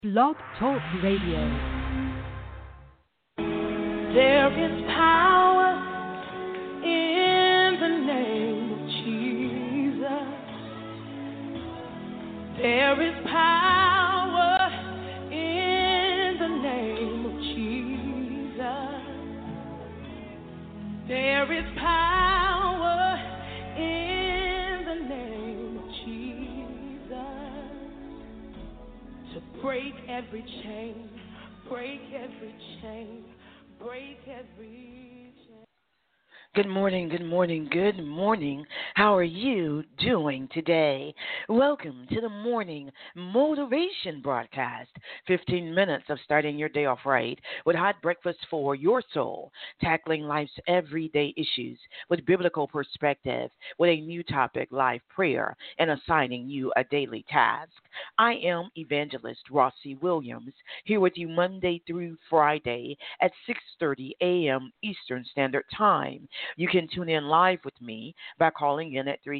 Blog Talk Radio. There is power in the name of Jesus. There is power in the name of Jesus. There is power in the name of Jesus to break every chain, break every chain, break every chain. Good morning, good morning, good morning. How are you doing today? Welcome to the morning motivation broadcast. 15 minutes of starting your day off right with hot breakfast for your soul, tackling life's everyday issues with biblical perspective, with a new topic, live prayer, and assigning you a daily task. I am Evangelist Rossi Williams, here with you Monday through Friday at 6:30 a.m. Eastern Standard Time. You can tune in live with me by calling in at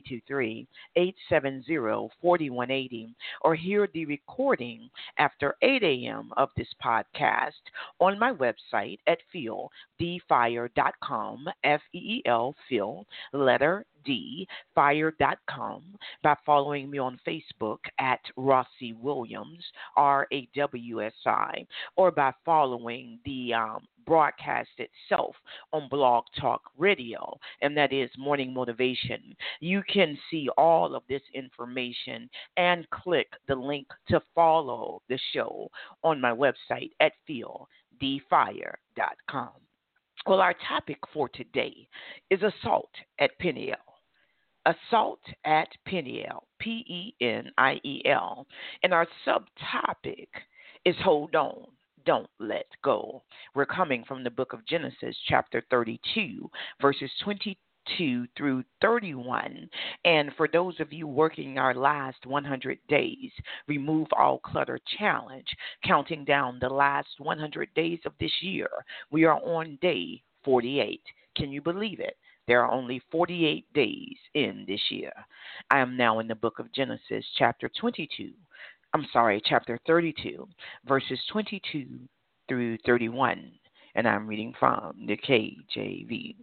323-870-4180 or hear the recording after 8 a.m. of this podcast on my website at feeldfire.com, F-E-E-L, Feel, letter D, fire.com, by following me on Facebook at Rossi Williams, RAWSI, or by following the broadcast itself on Blog Talk Radio, and that is Morning Motivation. You can see all of this information and click the link to follow the show on my website at feeldfire.com. Well, our topic for today is assault at Peniel. Assault at Peniel, P-E-N-I-E-L. And our subtopic is hold on, don't let go. We're coming from the book of Genesis, chapter 32, verses 22 through 31. And for those of you working our last 100 days, Remove All Clutter Challenge, counting down the last 100 days of this year, we are on day 48. Can you believe it? There are only 48 days in this year. I am now in the book of Genesis, chapter 32, verses 22 through 31, and I'm reading from the KJV.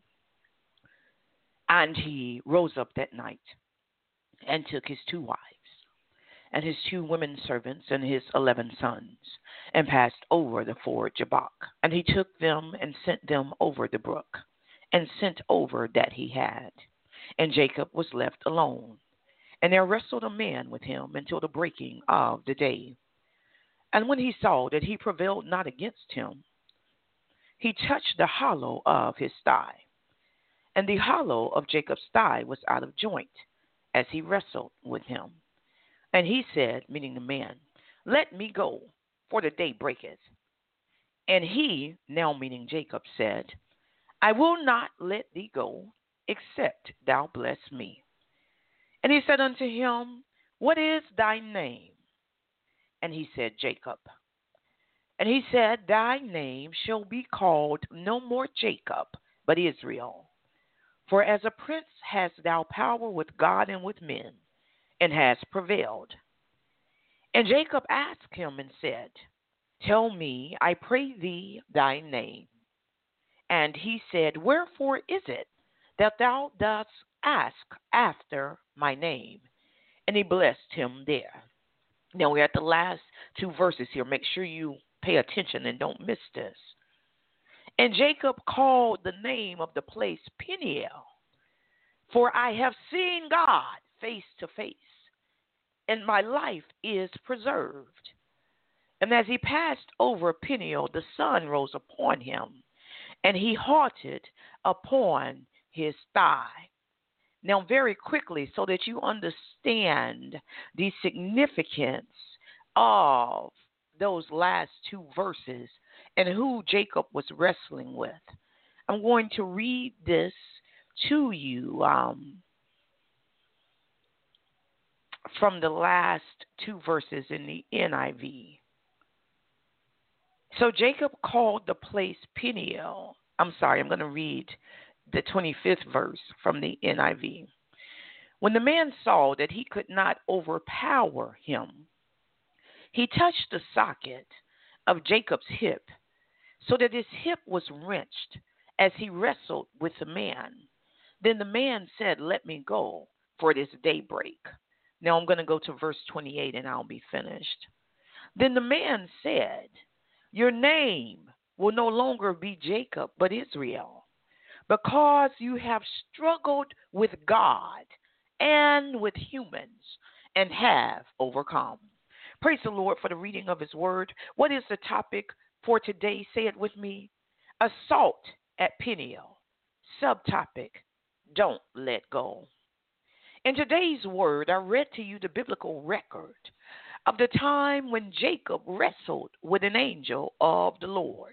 And he rose up that night and took his 2 wives and his 2 women servants and his 11 sons and passed over the ford Jabbok. And he took them and sent them over the brook and sent over that he had. And Jacob was left alone. And there wrestled a man with him until the breaking of the day. And when he saw that he prevailed not against him, he touched the hollow of his thigh. And the hollow of Jacob's thigh was out of joint as he wrestled with him. And he said, meaning the man, let me go, for the day breaketh. And he, now meaning Jacob, said, I will not let thee go, except thou bless me. And he said unto him, what is thy name? And he said, Jacob. And he said, thy name shall be called no more Jacob, but Israel. For as a prince hast thou power with God and with men, and hast prevailed. And Jacob asked him and said, tell me, I pray thee, thy name. And he said, wherefore is it that thou dost ask after my name? And he blessed him there. Now we're at the last 2 verses here. Make sure you pay attention and don't miss this. And Jacob called the name of the place Peniel, for I have seen God face to face, and my life is preserved. And as he passed over Peniel, the sun rose upon him, and he halted upon his thigh. Now, very quickly, so that you understand the significance of those last 2 verses and who Jacob was wrestling with, I'm going to read this to you from the last 2 verses in the NIV. So Jacob called the place Peniel. I'm going to read the 25th verse from the NIV. When the man saw that he could not overpower him, he touched the socket of Jacob's hip so that his hip was wrenched as he wrestled with the man. Then the man said, "Let me go, for it is daybreak." Now I'm going to go to verse 28 and I'll be finished. Then the man said, "Your name will no longer be Jacob, but Israel, because you have struggled with God and with humans and have overcome." Praise the Lord for the reading of his word. What is the topic for today? Say it with me. Assault at Peniel. Subtopic, don't let go. In today's word, I read to you the biblical record of the time when Jacob wrestled with an angel of the Lord.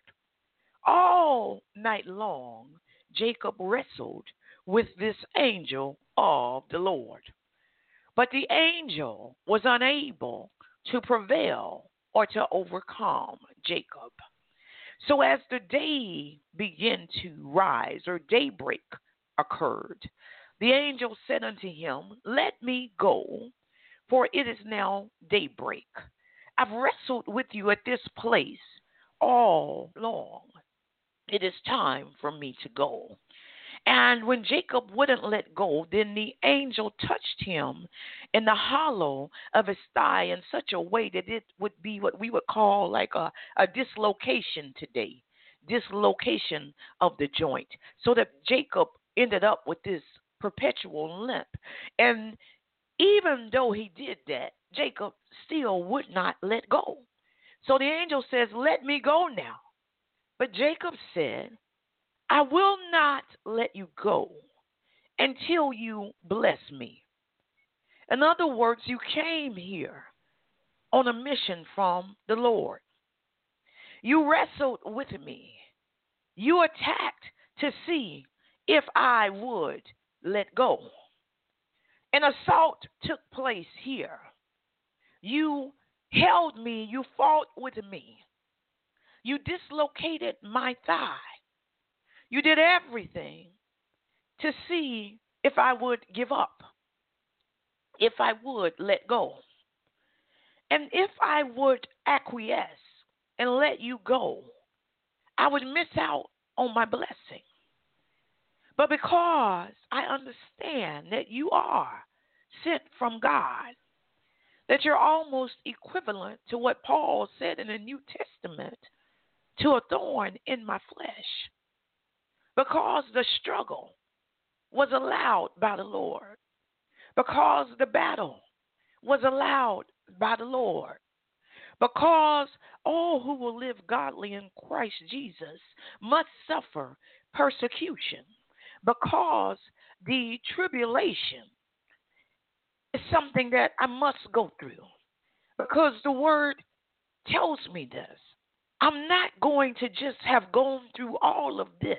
All night long, Jacob wrestled with this angel of the Lord. But the angel was unable to prevail or to overcome Jacob. So as the day began to rise, or daybreak occurred, the angel said unto him, "Let me go, for it is now daybreak. I've wrestled with you at this place all long. It is time for me to go." And when Jacob wouldn't let go, then the angel touched him in the hollow of his thigh in such a way that it would be what we would call like a dislocation today, dislocation of the joint, so that Jacob ended up with this perpetual limp. And even though he did that, Jacob still would not let go. So the angel says, "Let me go now." But Jacob said, "I will not let you go until you bless me." In other words, you came here on a mission from the Lord. You wrestled with me. You attacked to see if I would let go. An assault took place here. You held me. You fought with me. You dislocated my thigh. You did everything to see if I would give up, if I would let go, and if I would acquiesce and let you go, I would miss out on my blessing. But because I understand that you are sent from God, that you're almost equivalent to what Paul said in the New Testament, to a thorn in my flesh. Because the struggle was allowed by the Lord. Because the battle was allowed by the Lord. Because all who will live godly in Christ Jesus must suffer persecution. Because the tribulation is something that I must go through. Because the word tells me this. I'm not going to just have gone through all of this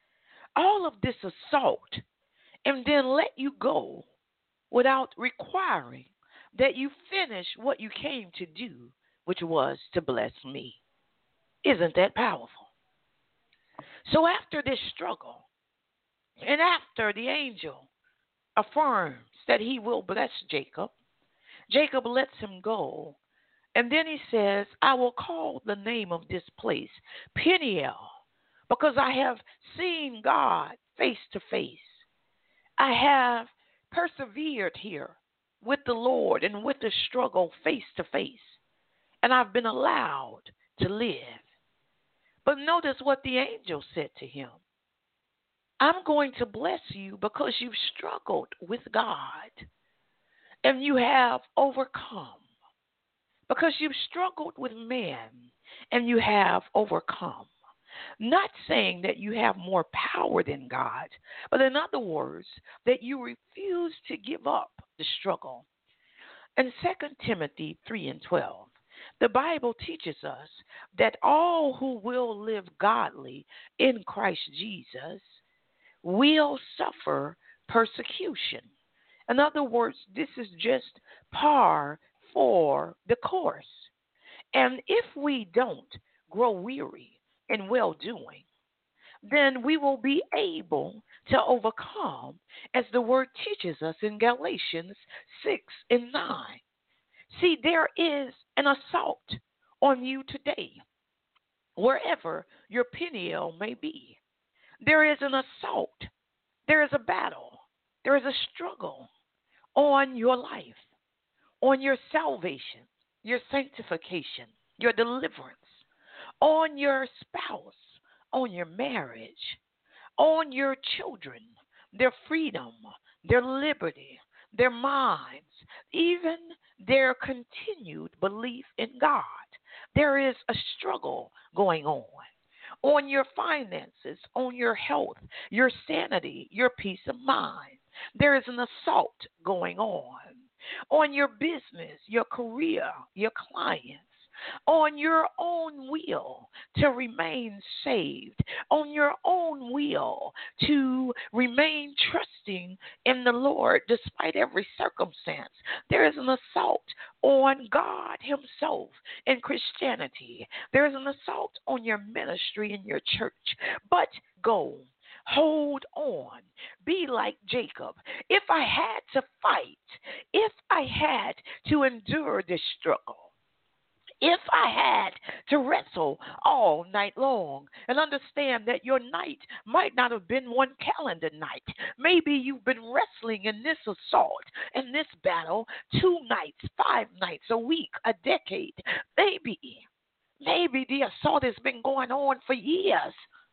assault, and then let you go without requiring that you finish what you came to do, which was to bless me. Isn't that powerful? So after this struggle, and after the angel affirms that he will bless Jacob, Jacob lets him go. And then he says, "I will call the name of this place Peniel, because I have seen God face to face. I have persevered here with the Lord and with the struggle face to face, and I've been allowed to live." But notice what the angel said to him. "I'm going to bless you because you've struggled with God and you have overcome. Because you've struggled with man and you have overcome." Not saying that you have more power than God, but in other words, that you refuse to give up the struggle. In 2 Timothy 3:12, the Bible teaches us that all who will live godly in Christ Jesus will suffer persecution. In other words, this is just par for the course. And if we don't grow weary in well doing, then we will be able to overcome, as the word teaches us in Galatians 6:9. See, there is an assault on you today, wherever your Peniel may be. There is an assault. There is a battle. There is a struggle on your life, on your salvation, your sanctification, your deliverance, on your spouse, on your marriage, on your children, their freedom, their liberty, their minds, even their continued belief in God. There is a struggle going on your finances, on your health, your sanity, your peace of mind. There is an assault going on your business, your career, your clients, on your own will to remain saved, on your own will to remain trusting in the Lord despite every circumstance. There is an assault on God Himself in Christianity. There is an assault on your ministry in your church. But go. Hold on. Be like Jacob. If I had to fight, if I had to endure this struggle, if I had to wrestle all night long and understand that your night might not have been one calendar night. Maybe you've been wrestling in this assault, in this battle, 2 nights, 5 nights, a week, a decade. Maybe the assault has been going on for years.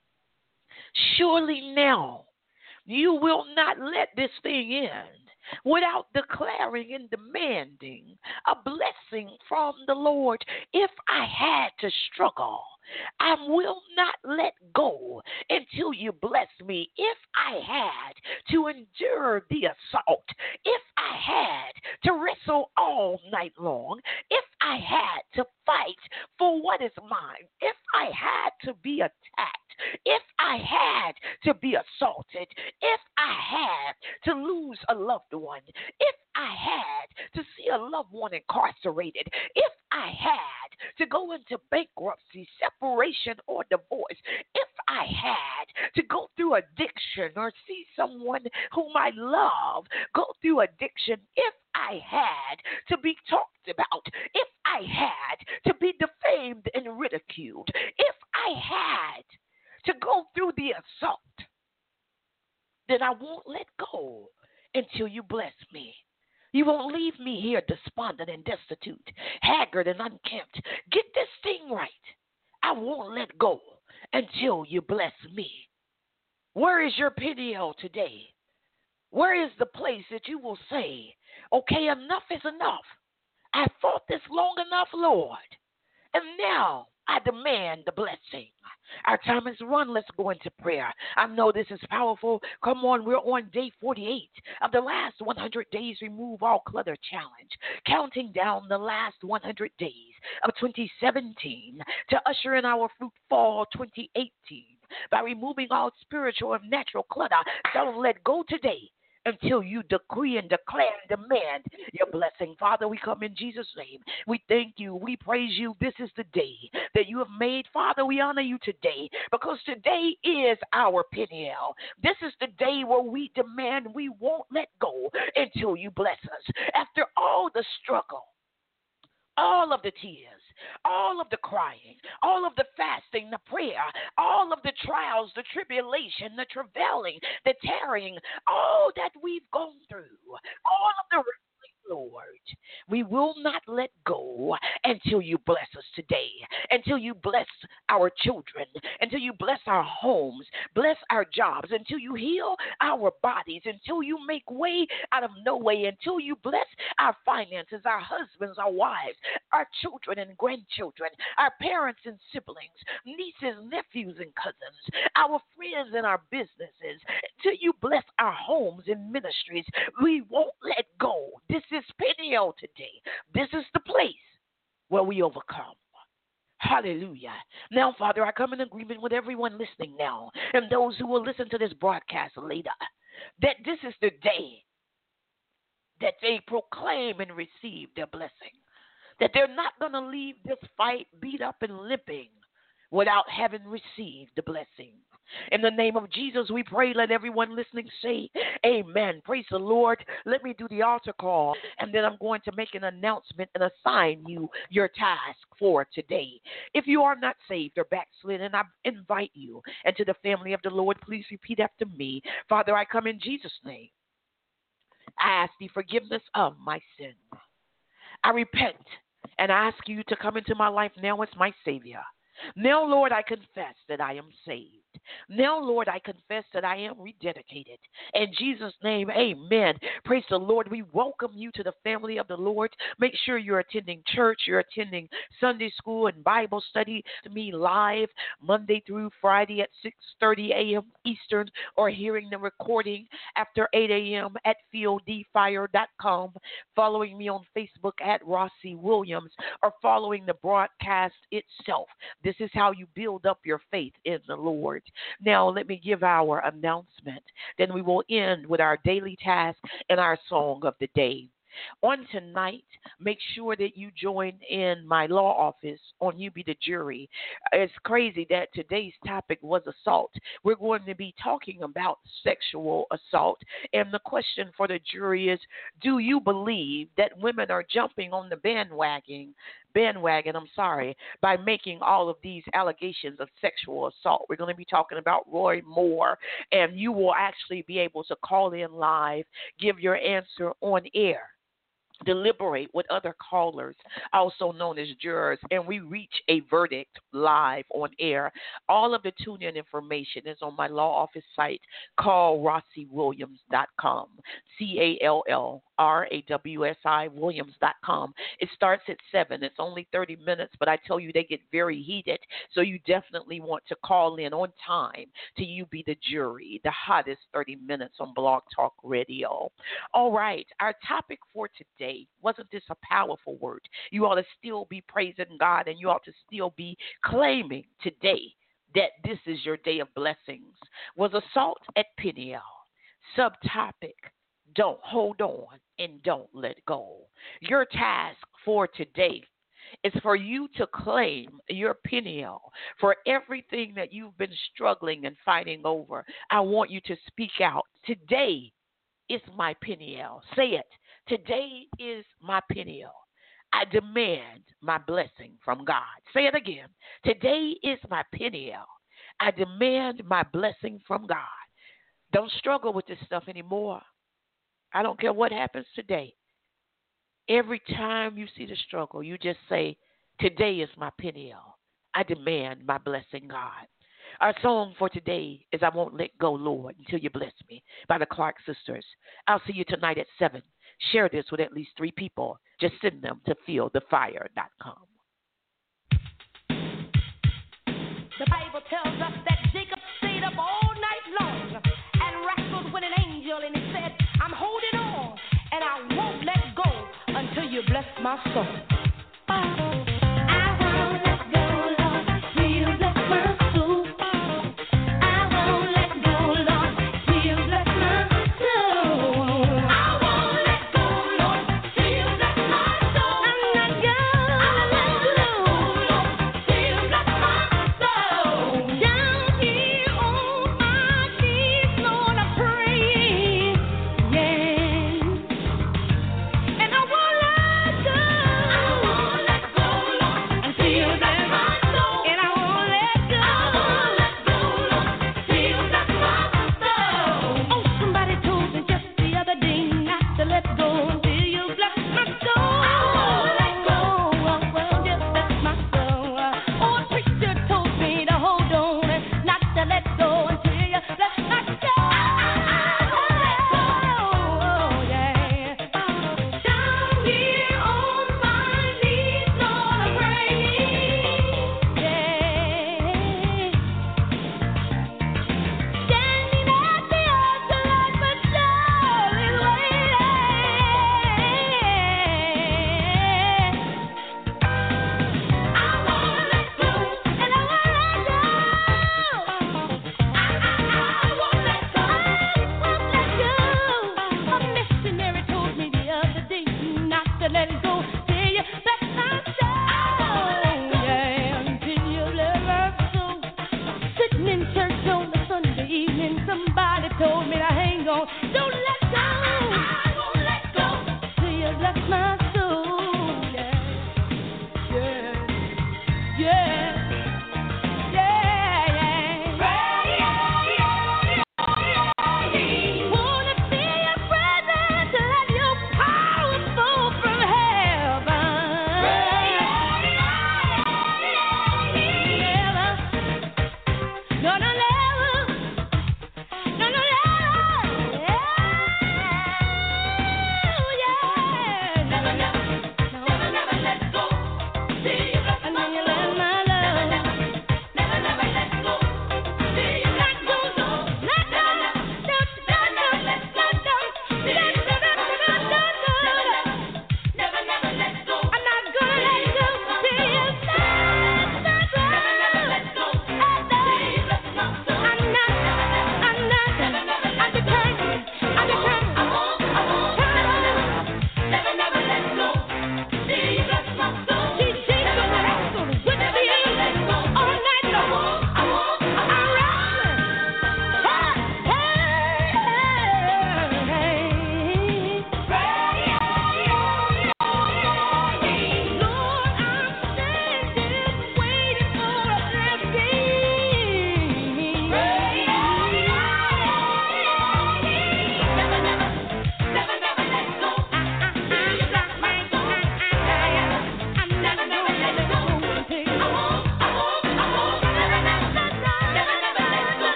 Surely now you will not let this thing end without declaring and demanding a blessing from the Lord. If I had to struggle, I will not let go until you bless me. If I had to endure the assault, if I had to wrestle all night long, if I had to fight for what is mine, if I had to be attacked, if I had to be assaulted, if I had to lose a loved one, if I had to see a loved one incarcerated, if I had to go into bankruptcy, separation, or divorce, if I had to go through addiction or see someone whom I love go through addiction, if I had to be talked about, if I had to be defamed and ridiculed, if I had to go through the assault, then I won't let go until you bless me. You won't leave me here despondent and destitute, haggard and unkempt. Get this thing right. I won't let go until you bless me. Where is your Peniel today? Where is the place that you will say, okay, enough is enough. I fought this long enough, Lord, and now I demand the blessing. Our time is run. Let's go into prayer. I know this is powerful. Come on, we're on day 48 of the last 100 days Remove All Clutter Challenge, counting down the last 100 days of 2017 to usher in our fruit fall 2018 by removing all spiritual and natural clutter. Don't let go today until you decree and declare and demand your blessing. Father, we come in Jesus' name. We thank you. We praise you. This is the day that you have made. Father, we honor you today because today is our Peniel. This is the day where we demand we won't let go until you bless us. After all the struggle, all of the tears, all of the crying, all of the fasting, the prayer, all of the trials, the tribulation, the travailing, the tarrying, all that we've gone through, all of the Lord, we will not let go until you bless us today, until you bless our children, until you bless our homes, bless our jobs, until you heal our bodies, until you make way out of no way, until you bless our finances, our husbands, our wives, our children and grandchildren, our parents and siblings, nieces, nephews, and cousins, our friends and our businesses, until you bless our homes and ministries. We won't let go. This is Peniel today. This is the place where we overcome. Hallelujah. Now, Father, I come in agreement with everyone listening now and those who will listen to this broadcast later, that this is the day that they proclaim and receive their blessing, that they're not going to leave this fight beat up and limping, without having received the blessing. In the name of Jesus, we pray. Let everyone listening say amen. Praise the Lord. Let me do the altar call, and then I'm going to make an announcement and assign you your task for today. If you are not saved or backslidden, I invite you into the family of the Lord. Please repeat after me. Father, I come in Jesus' name. I ask the forgiveness of my sin. I repent and ask you to come into my life now as my Savior. Now, Lord, I confess that I am saved. Now, Lord, I confess that I am rededicated. In Jesus' name, amen. Praise the Lord. We welcome you to the family of the Lord. Make sure you're attending church, you're attending Sunday school and Bible study to me live Monday through Friday at 6:30 a.m. Eastern, or hearing the recording after 8 a.m. at fieldfire.com, following me on Facebook at Rossi Williams, or following the broadcast itself. This is how you build up your faith in the Lord. Now, let me give our announcement. Then we will end with our daily task and our song of the day. On tonight, make sure that you join in my law office on You Be the Jury. It's crazy that today's topic was assault. We're going to be talking about sexual assault. And the question for the jury is, do you believe that women are jumping on the bandwagon, by making all of these allegations of sexual assault? We're going to be talking about Roy Moore, and you will actually be able to call in live, give your answer on air, deliberate with other callers, also known as jurors, and we reach a verdict live on air. All of the tune-in information is on my law office site, callrossiwilliams.com, CALLRAWSI Williams.com. It starts at 7. It's only 30 minutes, but I tell you, they get very heated, so you definitely want to call in on time to You Be the Jury, the hottest 30 minutes on Blog Talk Radio. All right, our topic for today, wasn't this a powerful word? You ought to still be praising God, and you ought to still be claiming today that this is your day of blessings. Was assault at Peniel. Subtopic, don't hold on and don't let go. Your task for today is for you to claim your Peniel for everything that you've been struggling and fighting over. I want you to speak out. Today is my Peniel. Say it. Today is my Peniel. I demand my blessing from God. Say it again. Today is my Peniel. I demand my blessing from God. Don't struggle with this stuff anymore. I don't care what happens today. Every time you see the struggle, you just say, today is my Peniel. I demand my blessing, God. Our song for today is I Won't Let Go, Lord, Until You Bless Me, by the Clark Sisters. I'll see you tonight at 7. Share this with at least 3 people. Just send them to fieldthefire.com. The Bible tells us that Jacob stayed up all night long and wrestled with an angel, and he said, I'm holding on, and I won't let go until you bless my soul. And I won't let go.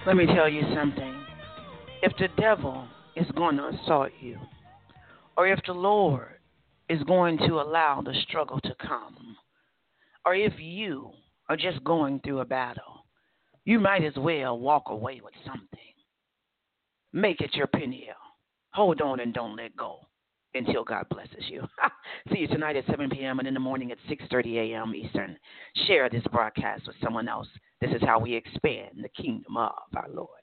Let me tell you something. If the devil is going to assault you, or if the Lord is going to allow the struggle to come, or if you are just going through a battle, you might as well walk away with something. Make it your Peniel. Hold on and don't let go until God blesses you. See you tonight at 7 p.m. and in the morning at 6:30 a.m. Eastern. Share this broadcast with someone else. This is how we expand the kingdom of our Lord.